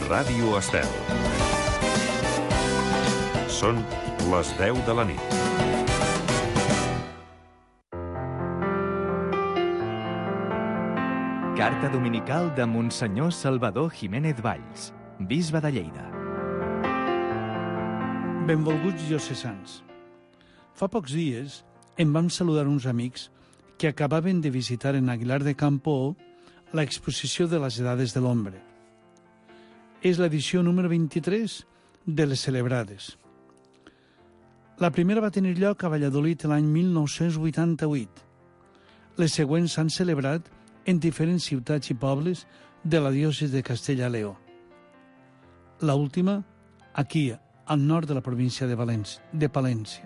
Ràdio Estel. Són les 10 de la nit. Carta dominical de Monsenyor Salvador Jiménez Valls, bisbe de Lleida. Benvolguts diocesans. Fa pocs dies em vam saludar uns amics que acabaven de visitar en Aguilar de Campoo l'exposició de les Edades de l'Hombre. És l'edició número 23 de les celebrades. La primera va tenir lloc a Valladolid l'any 1988. Les següents s'han celebrat en diferents ciutats i pobles de la diòcesi de Castella-Lleó. La última, aquí, al nord de la província de Palència.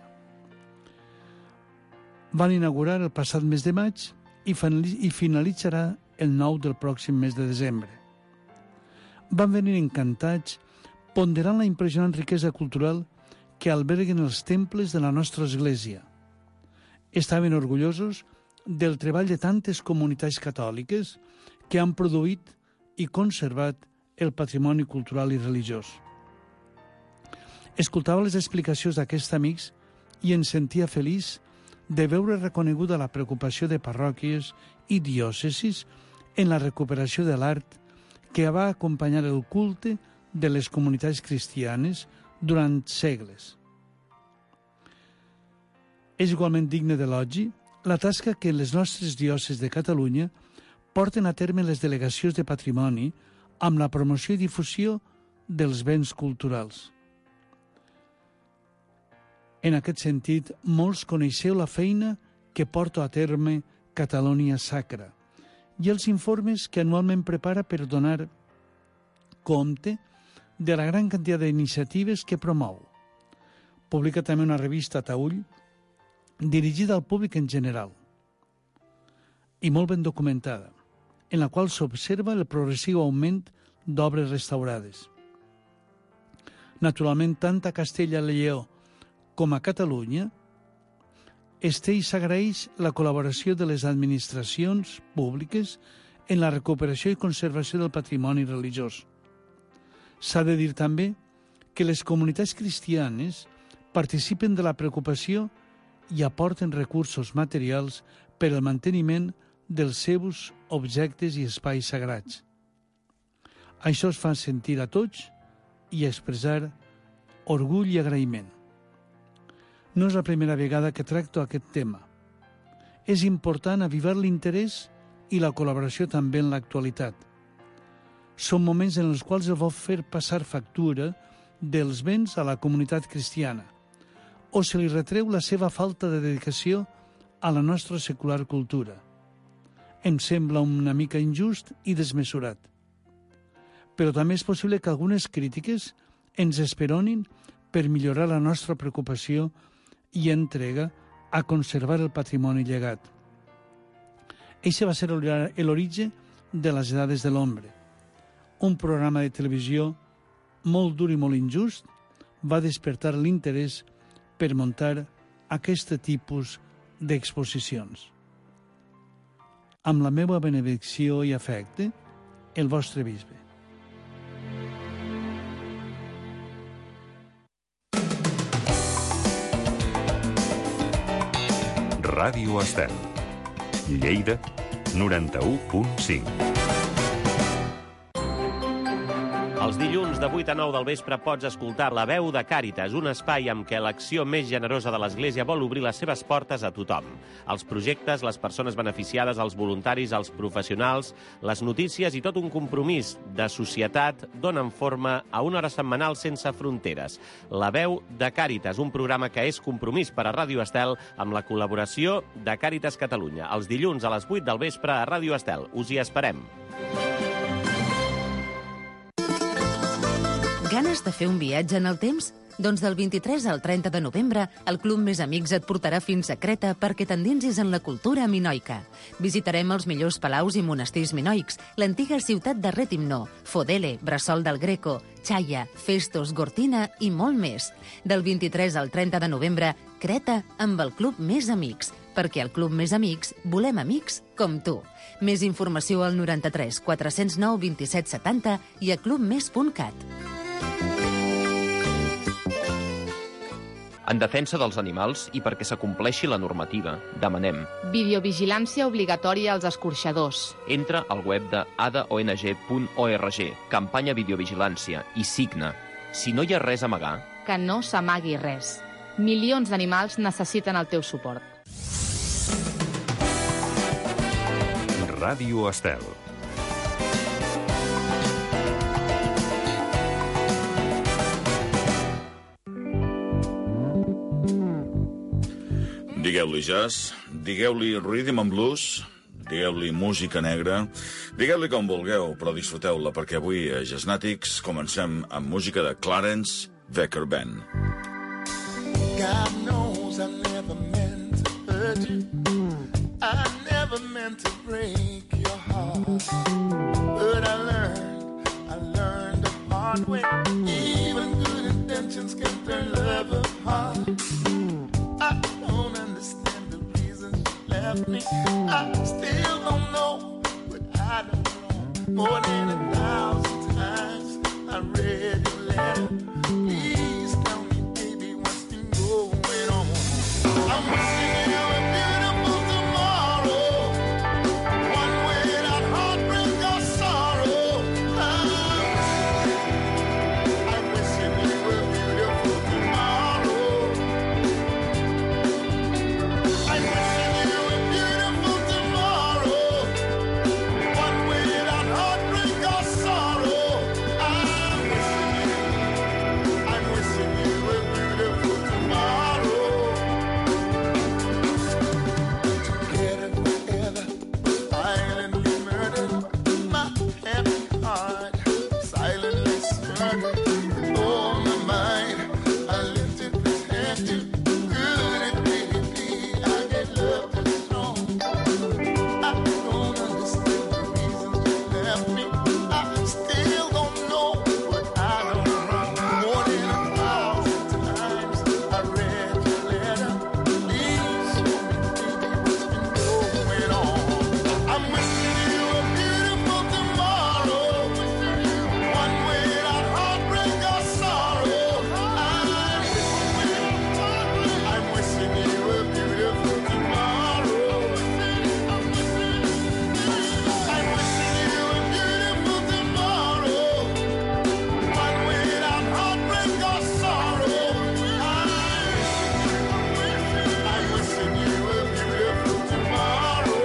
Van inaugurar el passat mes de maig i finalitzarà el 9 del pròxim mes de desembre. Van venir encantats, ponderant la impressionant riquesa cultural que alberguen els temples de la nostra església. Estaven orgullosos del treball de tantes comunitats catòliques que han produït i conservat el patrimoni cultural i religiós. Escoltava les explicacions d'aquests amics i em sentia feliç de veure reconeguda la preocupació de parròquies i diòcesis en la recuperació de l'art que va acompanyar el culte de les comunitats cristianes durant segles. És igualment digne d'elogi la tasca que les nostres diòcesis de Catalunya porten a terme les delegacions de patrimoni amb la promoció i difusió dels béns culturals. En aquest sentit, molts coneixeu la feina que porta a terme Catalonia Sacra i els informes que anualment prepara per donar compte de la gran quantitat d'iniciatives que promou. Publica també una revista Taüll dirigida al públic en general i molt ben documentada, en la qual s'observa el progressiu augment d'obres restaurades. Naturalment, tant a Castella-Lleó com a Catalunya, es té i s'agraeix la col·laboració de les administracions públiques en la recuperació i conservació del patrimoni religiós. S'ha de dir també que les comunitats cristianes participen de la preocupació i aporten recursos materials per al manteniment dels seus objectes i espais sagrats. Això es fa sentir a tots i expressar orgull i agraïment. No és la primera vegada que tracto aquest tema. És important avivar l'interès i la col·laboració també en l'actualitat. Són moments en els quals es vol fer passar factura dels béns a la comunitat cristiana o se li retreu la seva falta de dedicació a la nostra secular cultura. Em sembla una mica injust i desmesurat. Però també és possible que algunes crítiques ens esperonin per millorar la nostra preocupació i entrega a conservar el patrimoni llegat. Eixe va ser l'origen de les Edades de l'Hombre. Un programa de televisió molt dur i molt injust va despertar l'interès per muntar aquest tipus d'exposicions. Amb la meva benedicció i afecte, el vostre bisbe. Ràdio Estel. Lleida, 91.5. Els dilluns de 8 a 9 del vespre pots escoltar La Veu de Càritas, un espai amb què l'acció més generosa de l'Església vol obrir les seves portes a tothom. Els projectes, les persones beneficiades, els voluntaris, els professionals, les notícies i tot un compromís de societat donen forma a una hora setmanal sense fronteres. La Veu de Càritas, un programa que és compromís per a Ràdio Estel amb la col·laboració de Càritas Catalunya. Els dilluns a les 8 del vespre a Ràdio Estel. Us hi esperem. Ganes de fer un viatge en el temps? Doncs del 23 al 30 de novembre, el Club Més Amics et portarà fins a Creta perquè t'endinsis en la cultura minoica. Visitarem els millors palaus i monestirs minoics, l'antiga ciutat de Rètimno, Fodele, Bressol del Greco, Xaia, Festos, Gortina i molt més. Del 23 al 30 de novembre, Creta amb el Club Més Amics. perquè al Club Més Amics volem amics com tu. Més informació al 93 409 27 70 i a clubmes.cat. En defensa dels animals i perquè s'acompleixi la normativa, demanem videovigilància obligatòria als escorxadors. entra al web de adaong.org, campanya videovigilància, i signa. Si no hi ha res a amagar, Que no s'amagui res. Milions d'animals necessiten el teu suport. Ràdio Estel. Digueu-li jazz, digueu-li rhythm and blues, digueu-li música negra, digueu-li com vulgueu, però disfruteu-la, perquè avui a Jazznàtics comencem amb música de Clarence Becker Band. God knows I never meant to hurt you. I never meant to break your heart. But I learned the hard way. Even good intentions can turn love apart. I don't understand the reasons you left me. I still don't know what I done wrong. More than 1,000 times I read your letter. Please tell me, baby, what's been going on. I'm wishing you a beautiful tomorrow, one without heartbreak or sorrow. I'm wishing you a beautiful tomorrow. I'm wishing you a beautiful tomorrow, one without heartbreak or sorrow. I'm wishing you a beautiful tomorrow. Together forever, violently murdered, my happy heart silently murdered. Oh, my mind, I lifted this hand to good and baby, I get love too strong. I don't understand the reasons you left me. I still don't know what I done wrong. More than 1,000 times I read your letter. Please show me, baby, what's been going on. I'm wishing you a beautiful tomorrow, one without heartbreak or sorrow. I'm wishing you a beautiful tomorrow. I'm wishing you a beautiful tomorrow, one without heartbreak or sorrow. I'm wishing you a beautiful tomorrow.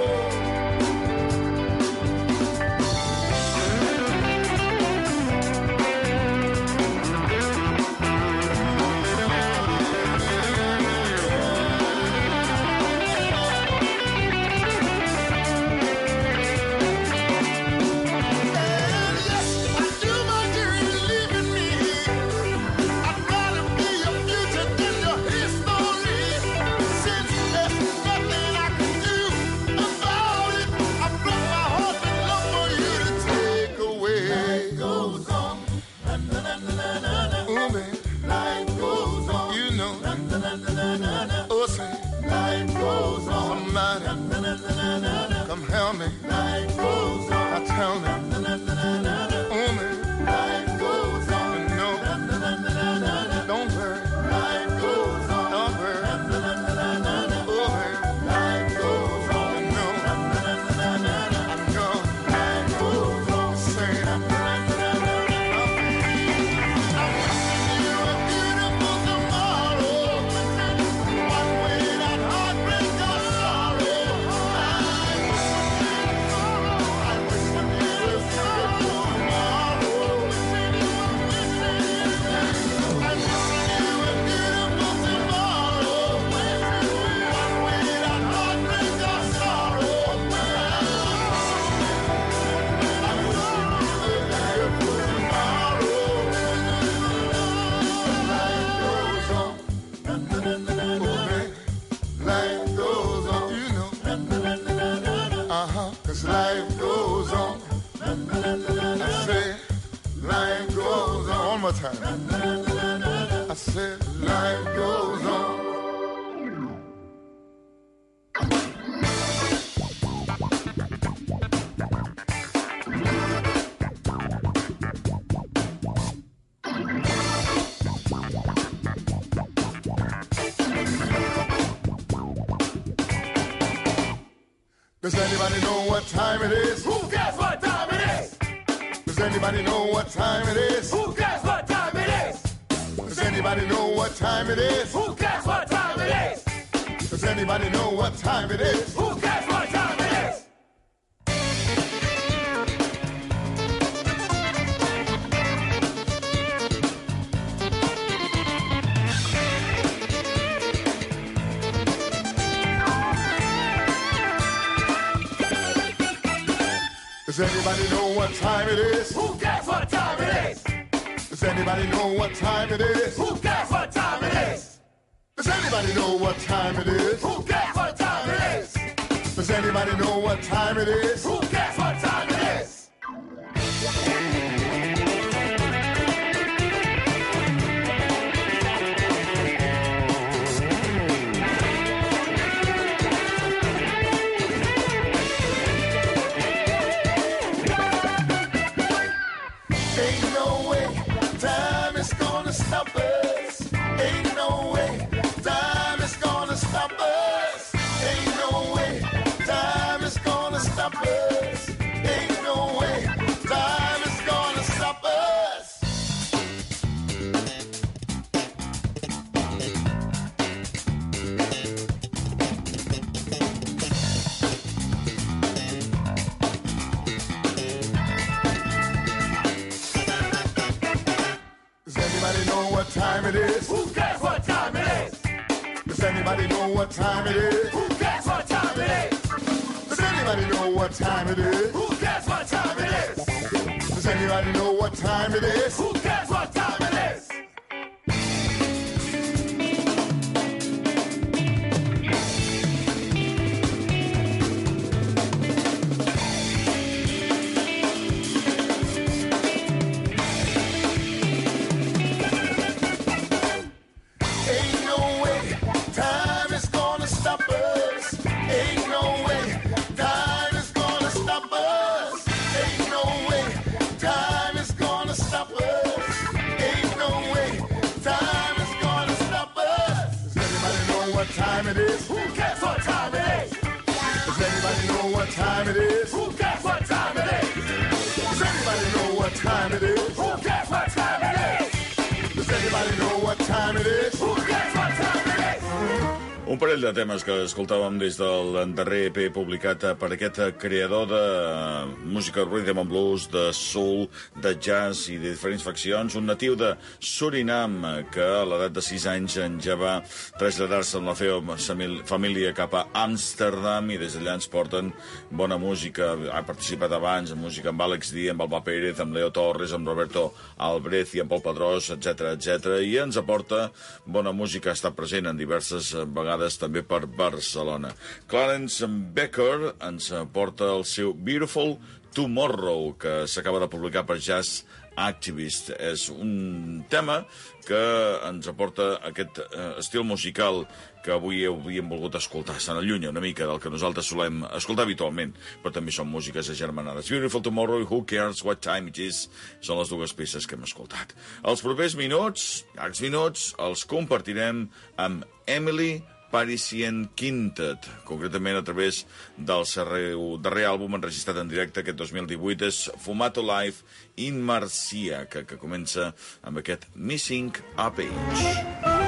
And yes, I do my dear leaving me. I'd rather be your future than your history. Since there's nothing I can do about it, I broke my heart and love for you to take away. Life goes on. Ooh, man. Life goes on. You know. Oh, say. Life goes on. Somebody. Come help me. Life goes on. Now tell me. Oh, man. Life goes on. No. Don't worry. Life goes on. Don't worry. Oh, man. Life goes on. No. I know. Life goes on. Say. I'm wishing you a beautiful tomorrow, one without heartbreak or sorrow. I'm wishing you a beautiful tomorrow. I'm wishing you a beautiful tomorrow, one without heartbreak or sorrow. I'm wishing you a beautiful tomorrow. Life goes on. Life goes on. You know. 'Cause life goes on. I say, life goes on. One more time. I said, life goes on. Does anybody know what time it is? Who cares what time it is? Does anybody know what time it is? Who cares what time it is? Does anybody know what time it is? Who cares what time it is? Does anybody know what time it is? Who cares what time it is? Does anybody know what time it is? Who cares what time it is? Does anybody know what time it is? Who cares what time it is? Does anybody know what time it is? Who cares what time it is? Does anybody know what time it is? Who cares what time it is? Ain't no way time is gonna stop us. Ain't no way time is gonna stop us. Ain't no way time is gonna stop us. Ain't no way time is gonna stop us. Does anybody know what time it is? Who cares what time it is? Does anybody know what time it is? Who cares what time it is? Does anybody know what time it is? Who cares what time it is? Does anybody know what time it is? Who cares what time it is? Ain't no way time is gonna stop us. Ain't no way time is gonna stop us. Ain't no way time is gonna stop us. Ain't no way time is gonna stop us. Does anybody know what time it is? Who cares what time it is? Does anybody know what time it is? Who cares what time it is? Does anybody know what time it is? Who cares what time it is? Does anybody know what time it is? Who cares what time it is? Un parell de temes que escoltàvem des del darrer EP publicat per aquest creador de música rhythm and blues, de soul, de jazz i de diferents faccions, un natiu de Surinam que a l'edat de 6 anys ja va traslladar-se amb la seva família cap a Amsterdam i des d'allà ens porten bona música. Ha participat abans en música amb Àlex Díaz, amb Alba Pérez, amb Leo Torres, amb Roberto Albrez i amb Pol Pedrós, etc. I ens aporta bona música, ha estat present en diverses vegades també per Barcelona. Clarence Becker ens porta el seu Beautiful Tomorrow, que s'acaba de publicar per Jazz Activist. És un tema que ens aporta aquest estil musical que avui havíem volgut escoltar. Se n'allunya una mica del que nosaltres solem escoltar habitualment, però també són músiques agermanades. Beautiful Tomorrow i Who Cares What Time It Is són les dues peces que hem escoltat. Els propers minuts, llargs minuts, els compartirem amb Emily Parisian Quintet, concretament a través del seu darrer àlbum enregistrat en directe aquest 2018, és Fumato Live in Marcia, que comença amb aquest Missing a Page.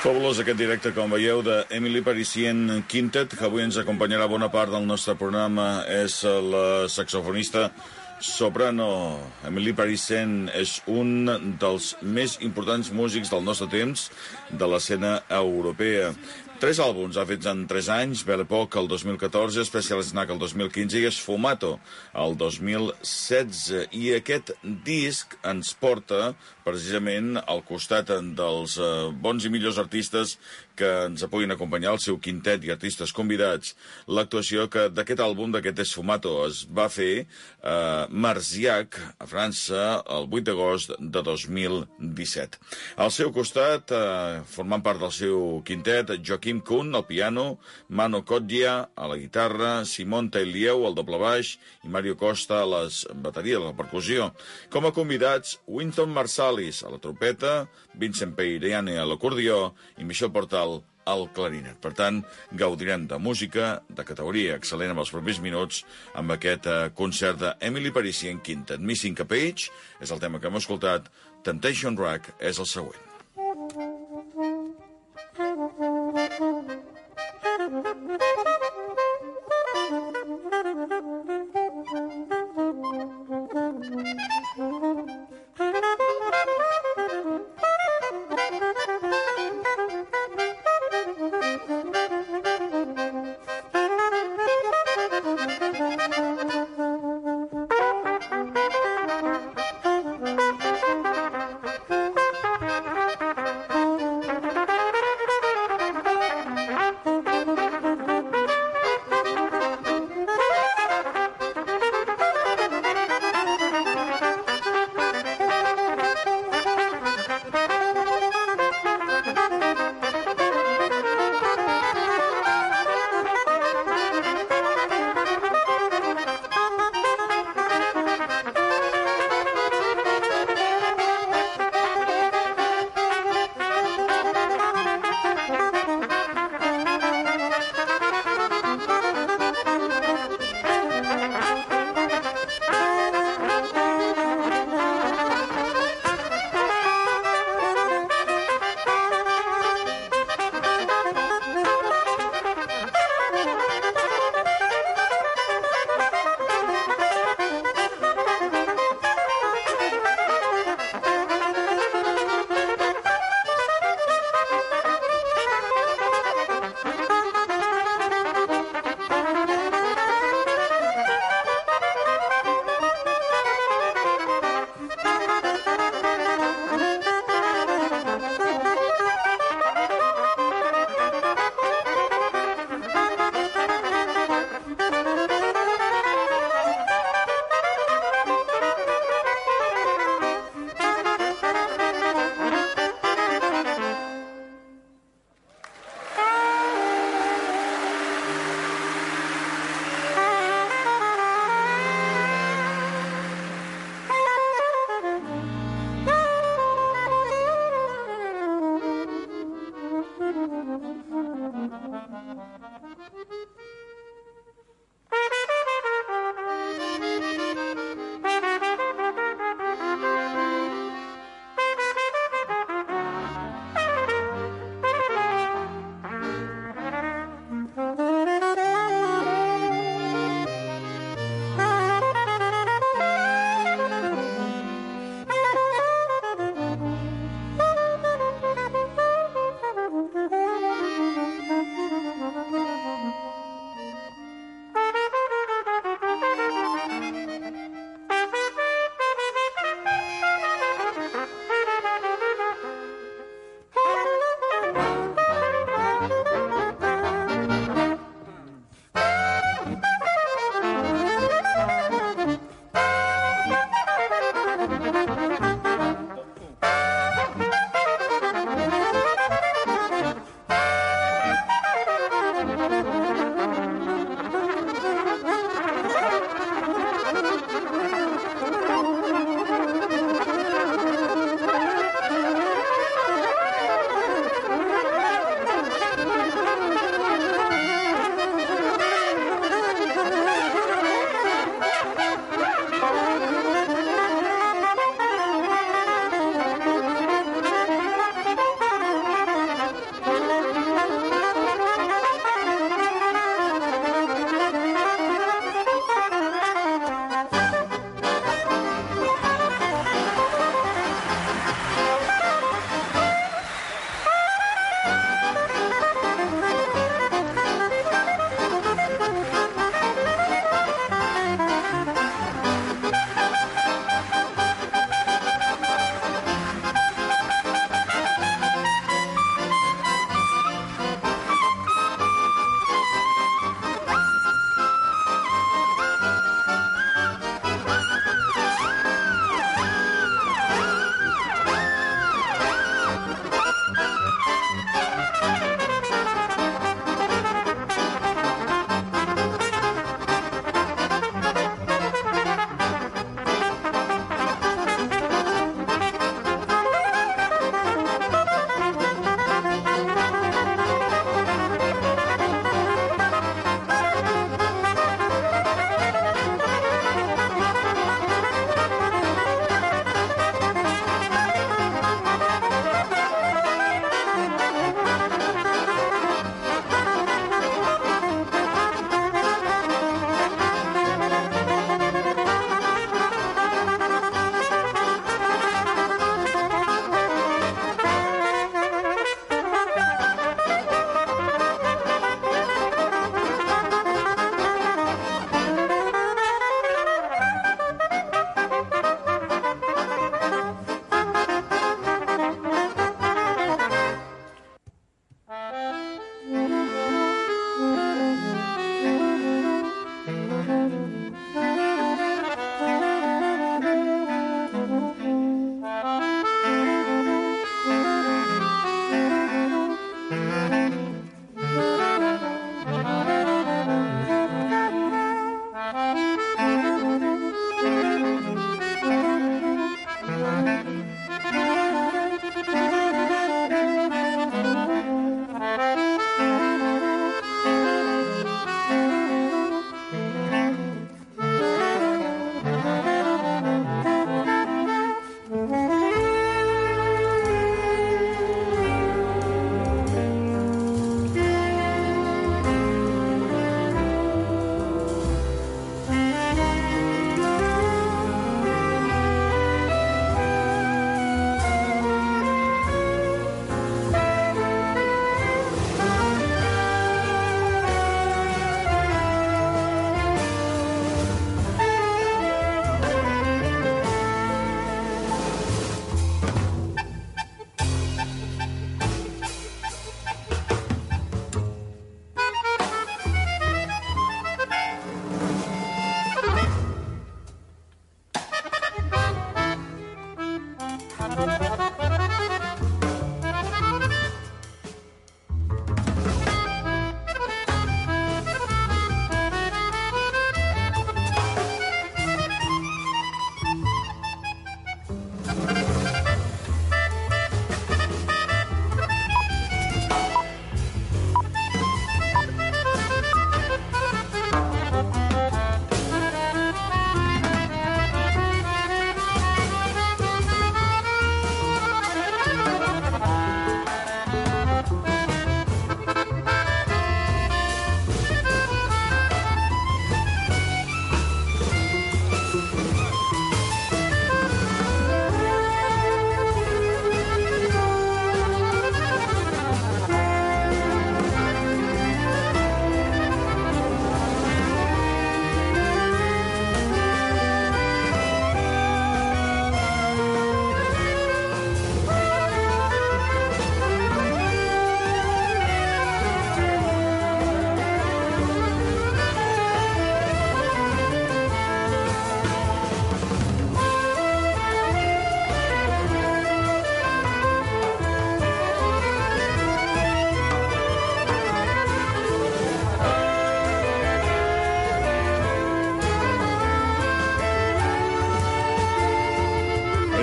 Fabulós aquest directe, com veieu, de Emily Parisien Quintet, que avui ens acompanyarà bona part del nostre programa. És la saxofonista soprano. Emily Parisien és un dels més importants músics del nostre temps de l'escena europea. 3 àlbums ha fet en 3 anys, Belle Époque el 2014, Special Snack el 2015 i Sfumato el 2016. I aquest disc ens porta precisament al costat dels bons i millors artistes que ens puguin acompanyar, el seu quintet i artistes convidats. L'actuació d'aquest àlbum, d'aquest Sfumato, es va fer a Marziac, a França, el 8 d'agost de 2017. Al seu costat, formant part del seu quintet, Joaquim Kuhn, al piano, Mano Cotdia, a la guitarra, Simon Tailieu, al doble baix, i Mario Costa, a les bateries, a la percussió. Com a convidats, Wynton Marsalis, a la trompeta, Vincent Peiriane, a l'acordió, i Michel Portal, al clarinet. Per tant, gaudirem de música de categoria excel·lent amb els propers minuts amb aquest concert d'Emily Parisien Quintet. Missing a Page és el tema que hem escoltat. Temptation Rack és el següent.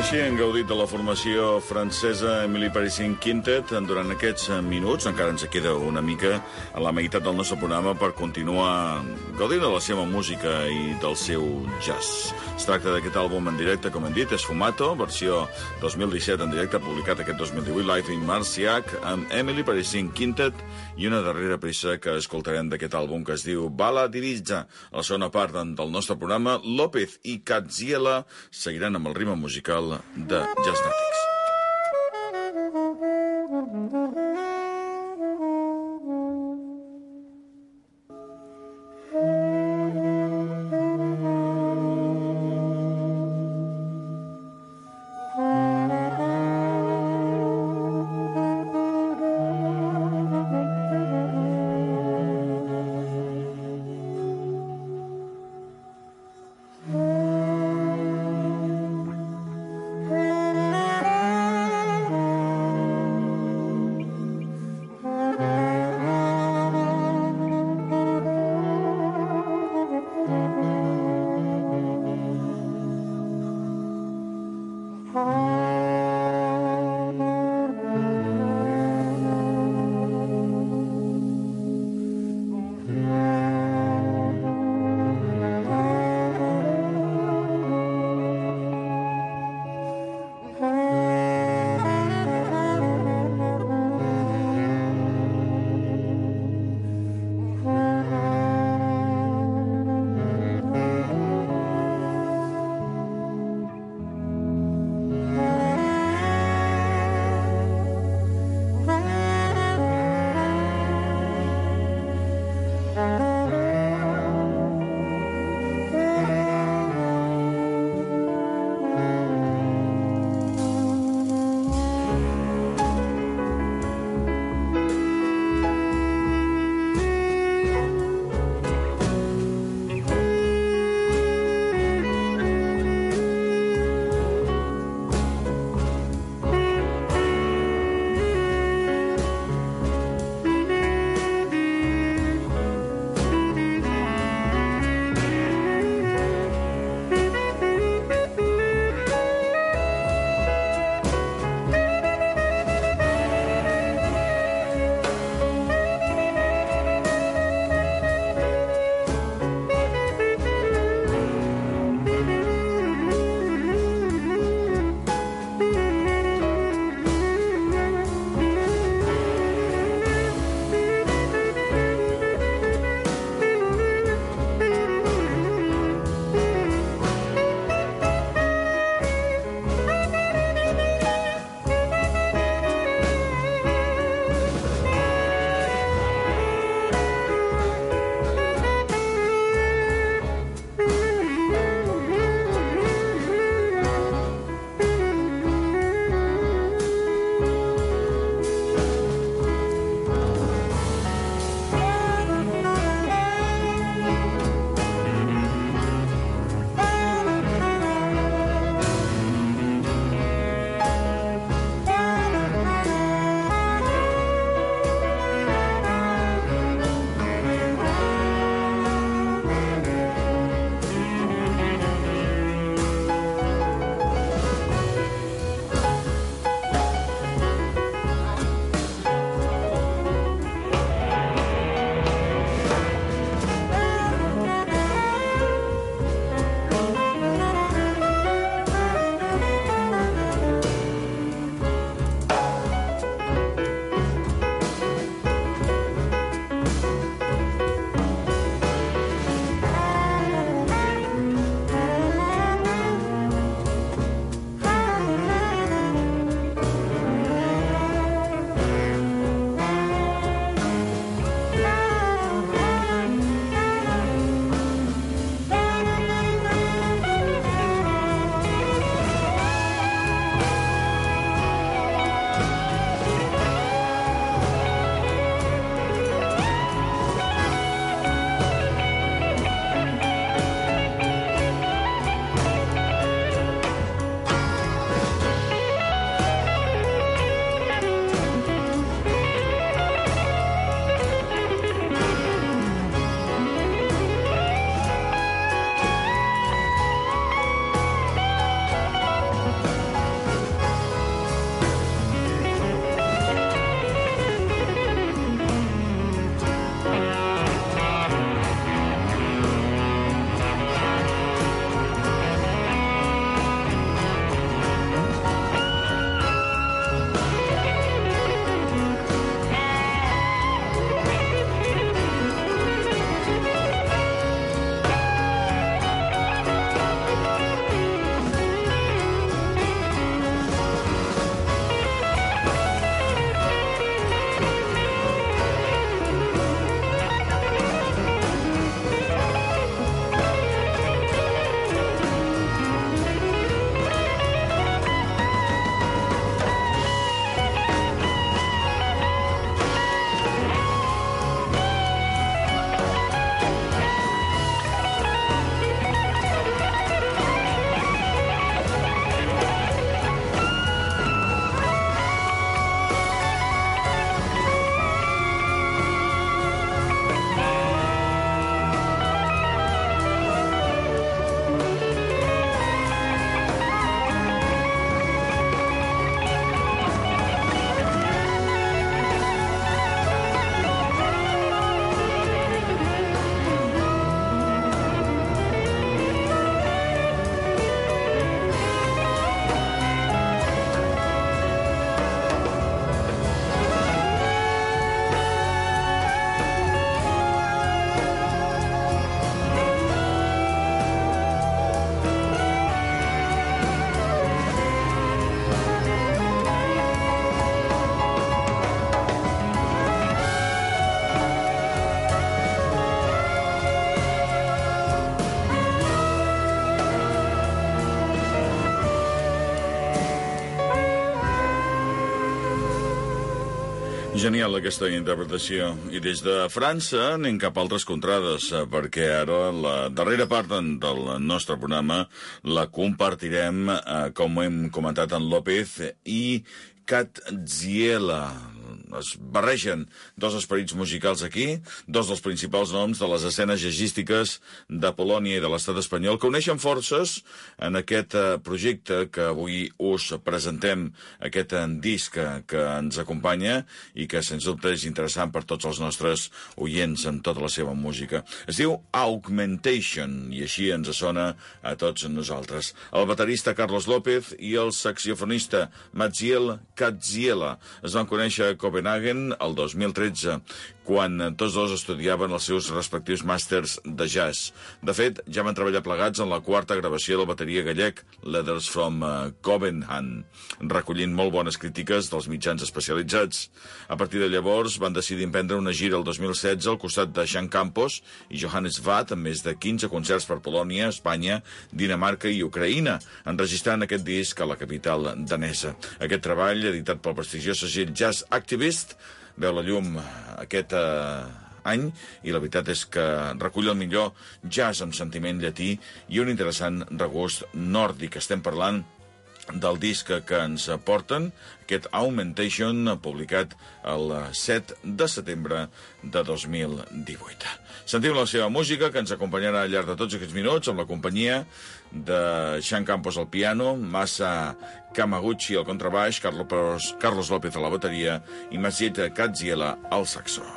així hem gaudit de la formació francesa Emily Parisien Quintet durant aquests minuts. Encara ens queda una mica a la meitat del nostre programa per continuar gaudint de la seva música i del seu jazz. Es tracta d'aquest àlbum en directe, com hem dit, Sfumato, versió 2017 en directe, publicat aquest 2018, Live in Marciac, amb Emily Parisien Quintet, i una darrera peça que escoltarem d'aquest àlbum que es diu Bala Dirizza. A la segona part del nostre programa, López i Caziela seguiran amb el ritme musical de Jazznatics. Genial, aquesta interpretació. I des de França anem cap a altres contrades, perquè ara la darrera part del nostre programa la compartirem, com hem comentat, en López i Cadziela. Es barregen dos esperits musicals aquí, dos dels principals noms de les escenes jazzístiques de Polònia i de l'estat espanyol, que uneixen forces en aquest projecte que avui us presentem, aquest disc que ens acompanya i que, sens dubte, és interessant per tots els nostres oients amb tota la seva música. Es diu Augmentation, i així ens sona a tots nosaltres. El baterista Carlos López i el saxofonista Maciej Kadziela es van conèixer a Copenhagen el 2013, quan tots dos estudiaven els seus respectius màsters de jazz. De fet, ja van treballar plegats en la quarta gravació del bateria gallec Letters from Copenhagen, recollint molt bones crítiques dels mitjans especialitzats. A partir de llavors van decidir emprendre una gira el 2016 al costat de Jean Campos i Johannes Watt, amb més de 15 concerts per Polònia, Espanya, Dinamarca i Ucraïna, enregistrant aquest disc a la capital danesa. Aquest treball, editat pel prestigiós segell Jazz Activist, veu la llum aquest any, i la veritat és que recull el millor jazz amb sentiment llatí i un interessant regust nòrdic. Estem parlant del disc que ens porten, aquest Augmentation, publicat el 7 de setembre de 2018. Sentim la seva música, que ens acompanyarà al llarg de tots aquests minuts, amb la companyia de Jean Campos al piano, Masa Kamaguchi al contrabaix, Carlos López a la bateria i Maciej Kadziela al saxo.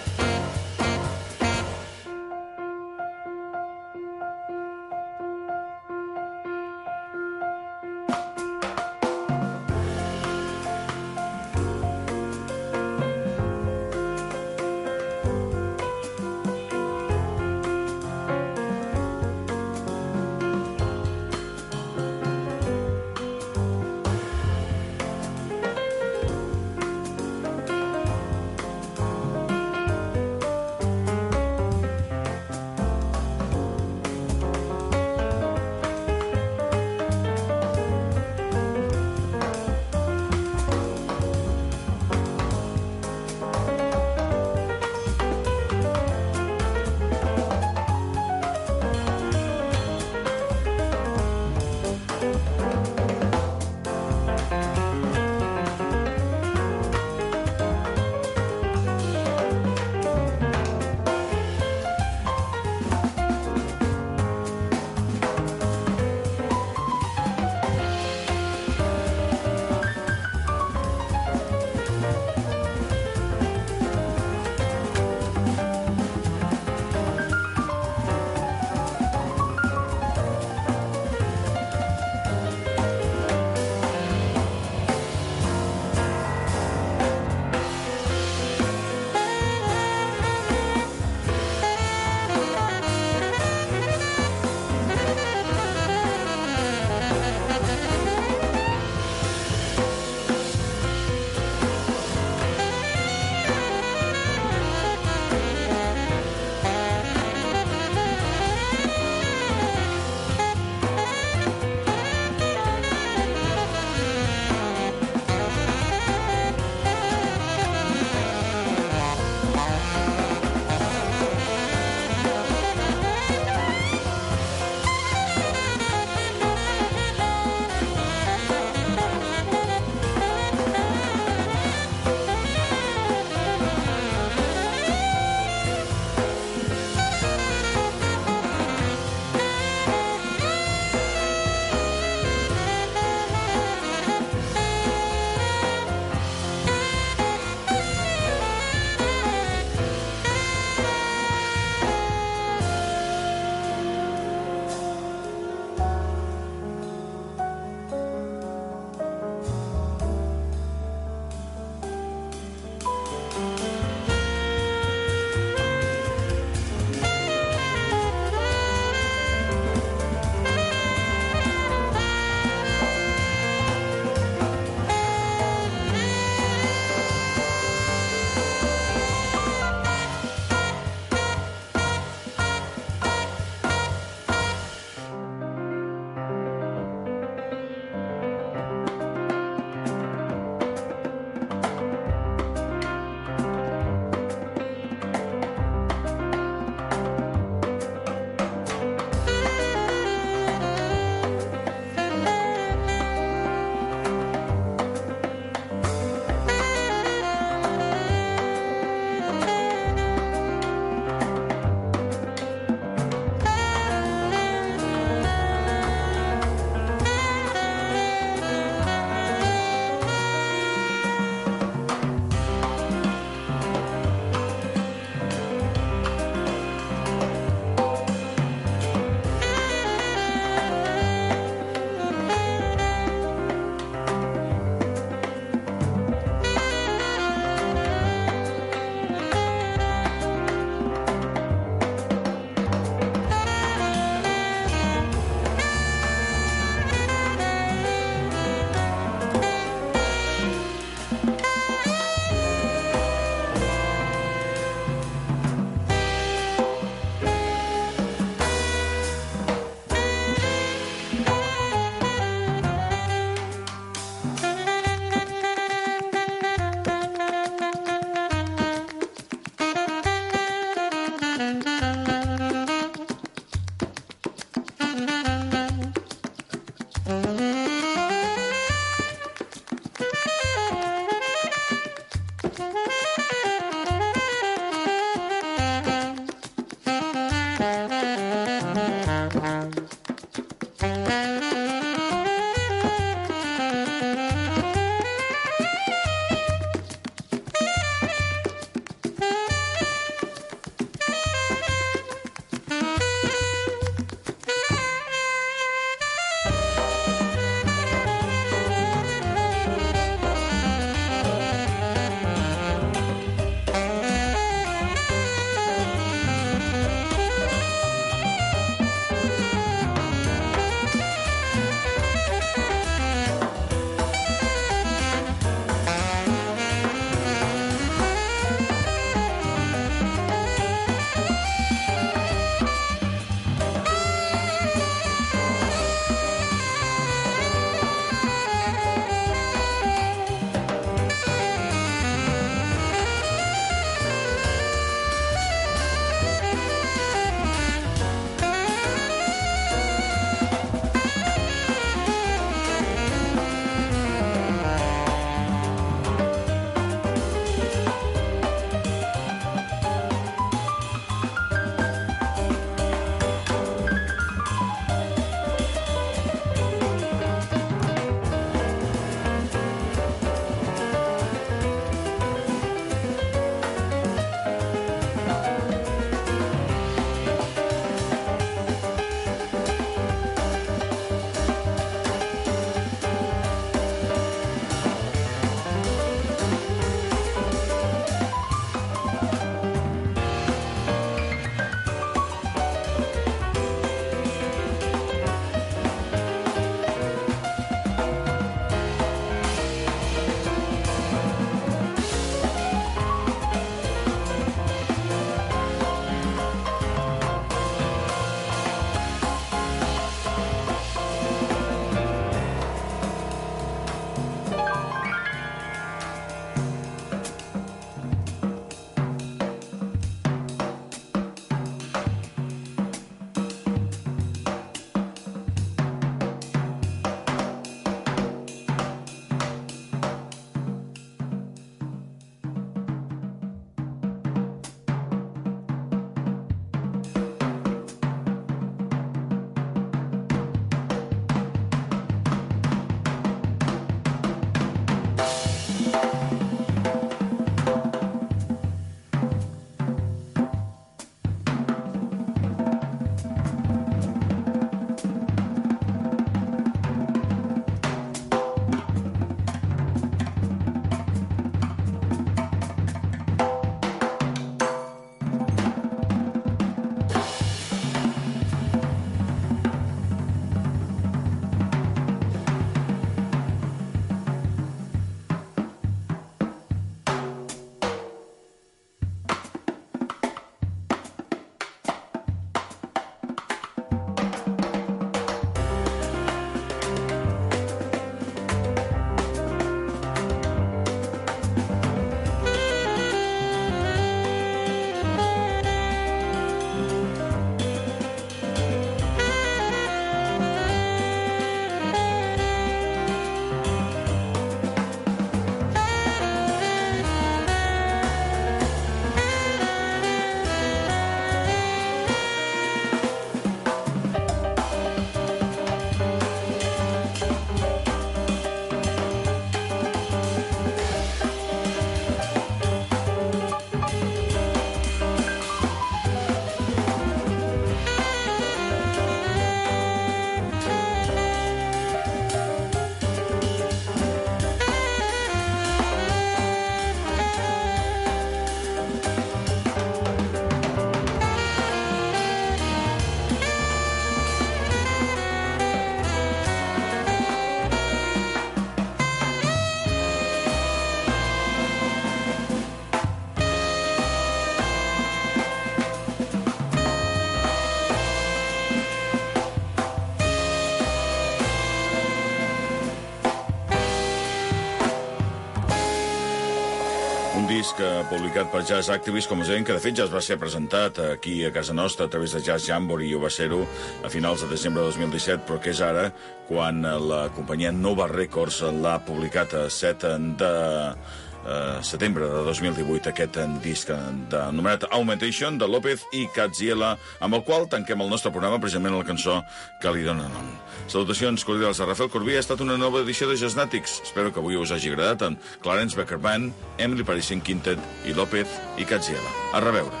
disc publicat per Jazz Activist, com us deien, que de fet ja es va ser presentat aquí a casa nostra a través de Jazz Jamboree, i ho va ser-ho a finals de desembre de 2017, però que és ara quan la companyia Nova Records l'ha publicat a 7 de setembre de 2018, aquest disc anomenat Augmentation, de López i Caziela, amb el qual tanquem el nostre programa, precisament la cançó que li dona nom. Salutacions cordials a Rafael Corbí. Ha estat una nova edició de Jazznàtics. Espero que avui us hagi agradat, amb Clarence Becker Band, Emily Parisian Quintet i López i Caziela. A reveure.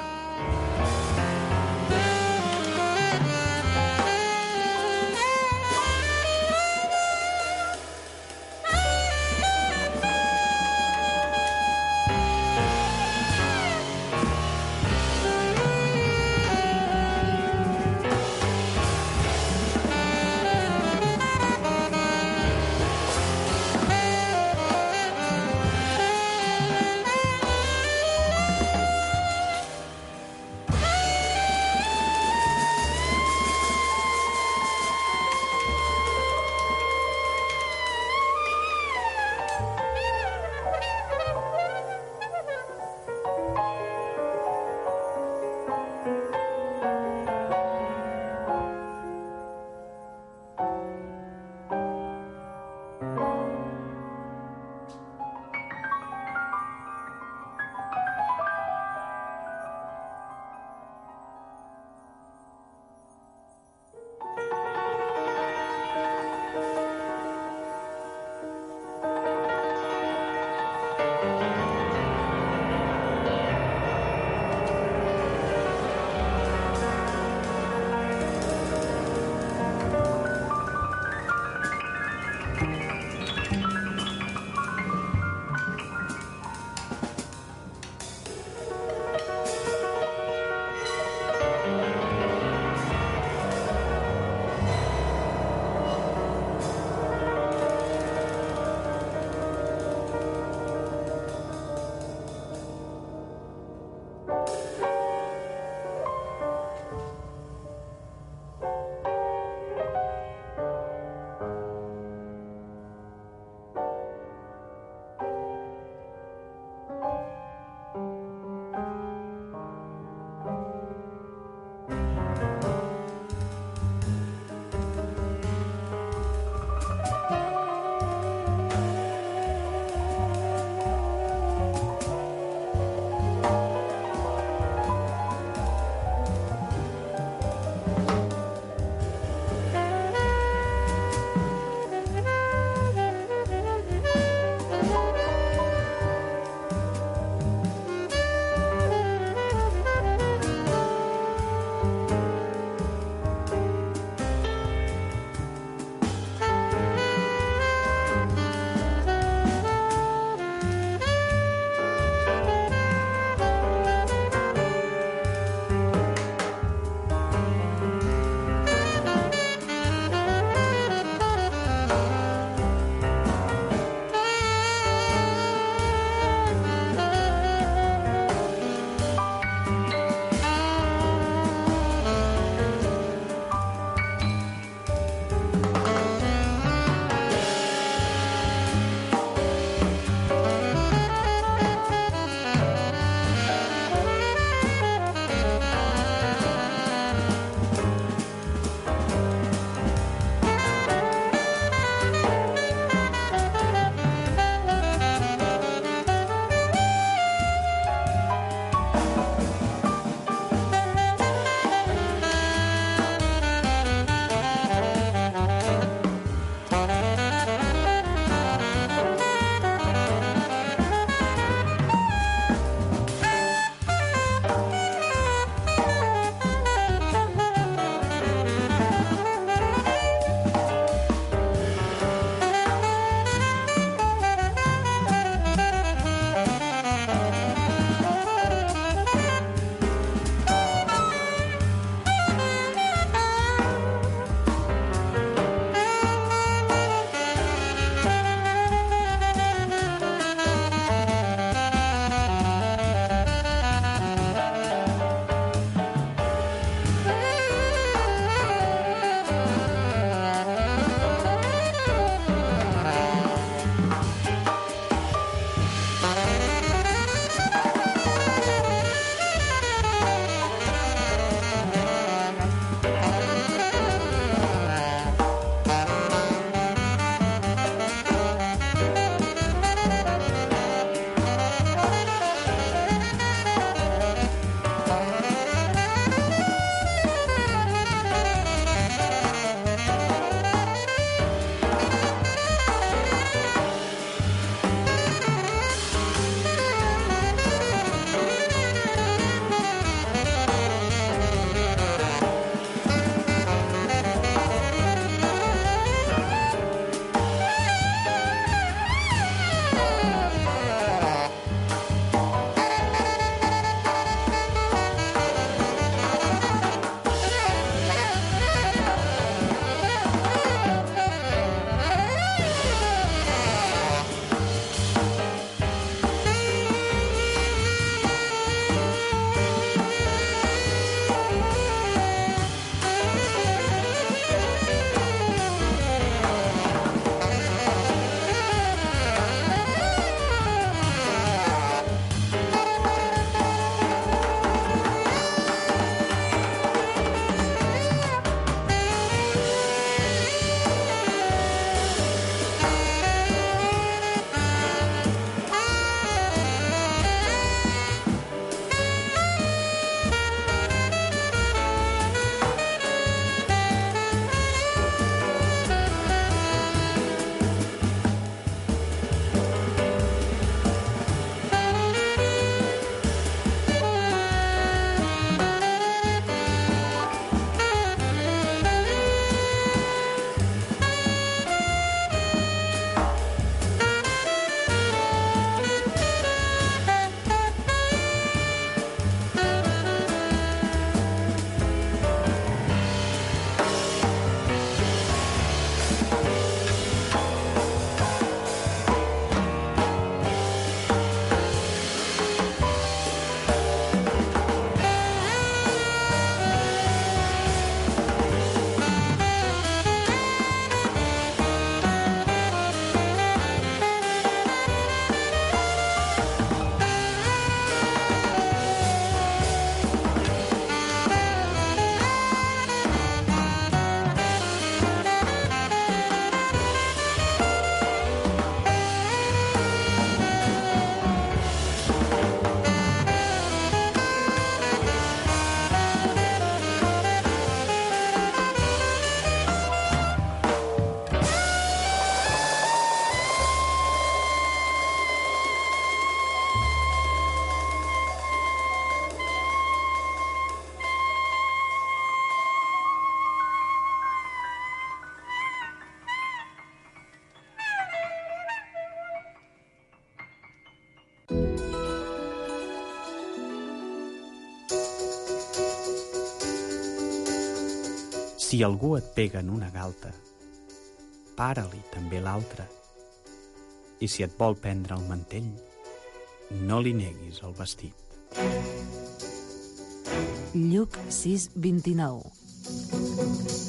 Si algú et pega en una galta, para-li també l'altra. I si et vol prendre el mantell, no li neguis el vestit. Lluc 6:29.